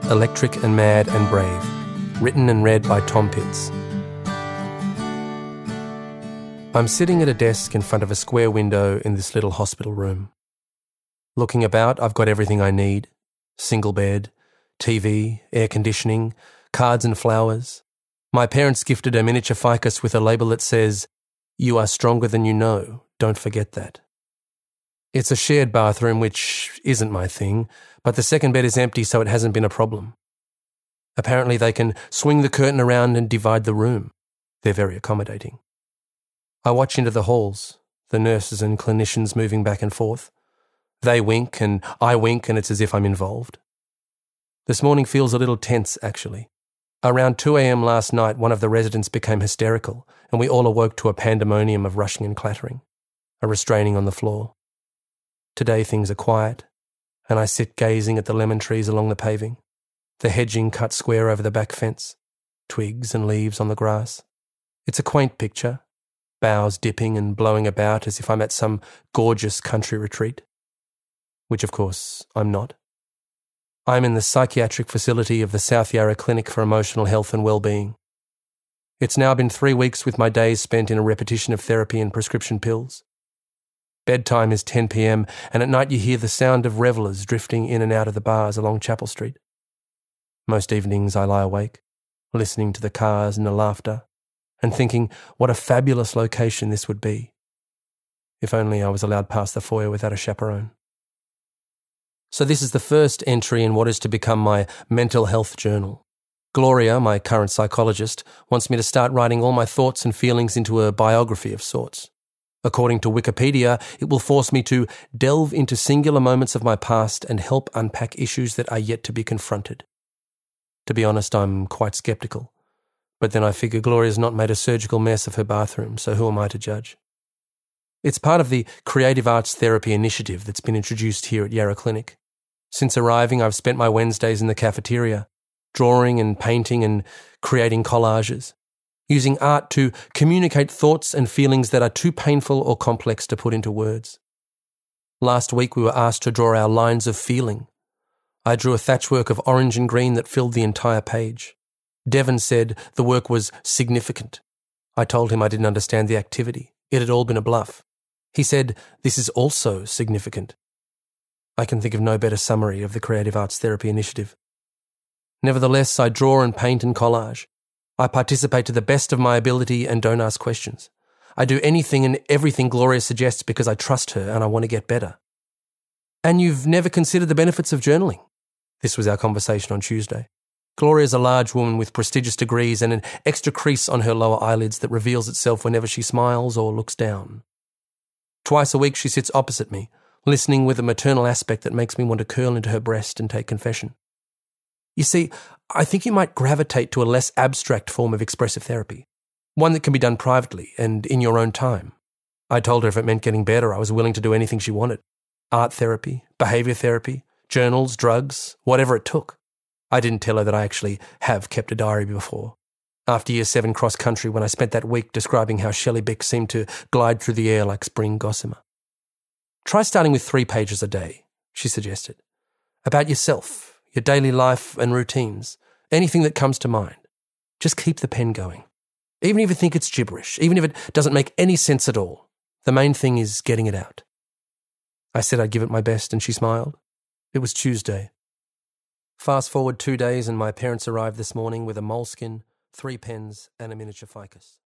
Electric and Mad and Brave, written and read by Tom Pitts. I'm sitting at a desk in front of a square window in this little hospital room. Looking about, I've got everything I need. Single bed, TV, air conditioning, cards and flowers. My parents gifted a miniature ficus with a label that says, "You are stronger than you know, don't forget that." It's a shared bathroom, which isn't my thing, but the second bed is empty, so it hasn't been a problem. Apparently they can swing the curtain around and divide the room. They're very accommodating. I watch into the halls, the nurses and clinicians moving back and forth. They wink and I wink, and it's as if I'm involved. This morning feels a little tense, actually. Around 2 a.m. last night, one of the residents became hysterical, and we all awoke to a pandemonium of rushing and clattering, a restraining on the floor. Today things are quiet, and I sit gazing at the lemon trees along the paving, the hedging cut square over the back fence, twigs and leaves on the grass. It's a quaint picture, boughs dipping and blowing about as if I'm at some gorgeous country retreat. Which, of course, I'm not. I'm in the psychiatric facility of the South Yarra Clinic for Emotional Health and Wellbeing. It's now been 3 weeks with my days spent in a repetition of therapy and prescription pills. Bedtime is 10 p.m, and at night you hear the sound of revellers drifting in and out of the bars along Chapel Street. Most evenings I lie awake, listening to the cars and the laughter, and thinking what a fabulous location this would be. If only I was allowed past the foyer without a chaperone. So this is the first entry in what is to become my mental health journal. Gloria, my current psychologist, wants me to start writing all my thoughts and feelings into a biography of sorts. According to Wikipedia, it will force me to delve into singular moments of my past and help unpack issues that are yet to be confronted. To be honest, I'm quite sceptical. But then I figure Gloria's not made a surgical mess of her bathroom, so who am I to judge? It's part of the Creative Arts Therapy initiative that's been introduced here at Yarra Clinic. Since arriving, I've spent my Wednesdays in the cafeteria, drawing and painting and creating collages, using art to communicate thoughts and feelings that are too painful or complex to put into words. Last week we were asked to draw our lines of feeling. I drew a thatchwork of orange and green that filled the entire page. Devon said the work was significant. I told him I didn't understand the activity. It had all been a bluff. He said, "This is also significant." I can think of no better summary of the Creative Arts Therapy initiative. Nevertheless, I draw and paint and collage. I participate to the best of my ability and don't ask questions. I do anything and everything Gloria suggests because I trust her and I want to get better. "And you've never considered the benefits of journaling?" This was our conversation on Tuesday. Gloria's a large woman with prestigious degrees and an extra crease on her lower eyelids that reveals itself whenever she smiles or looks down. Twice a week she sits opposite me, listening with a maternal aspect that makes me want to curl into her breast and take confession. "You see, I think you might gravitate to a less abstract form of expressive therapy, one that can be done privately and in your own time." I told her if it meant getting better, I was willing to do anything she wanted. Art therapy, behaviour therapy, journals, drugs, whatever it took. I didn't tell her that I actually have kept a diary before. After Year 7 cross-country, when I spent that week describing how Shelley Beck seemed to glide through the air like spring gossamer. "Try starting with 3 pages a day," she suggested. "About yourself, your daily life and routines, anything that comes to mind. Just keep the pen going. Even if you think it's gibberish, even if it doesn't make any sense at all, the main thing is getting it out." I said I'd give it my best and she smiled. It was Tuesday. Fast forward 2 days and my parents arrived this morning with a moleskin, 3 pens and a miniature ficus.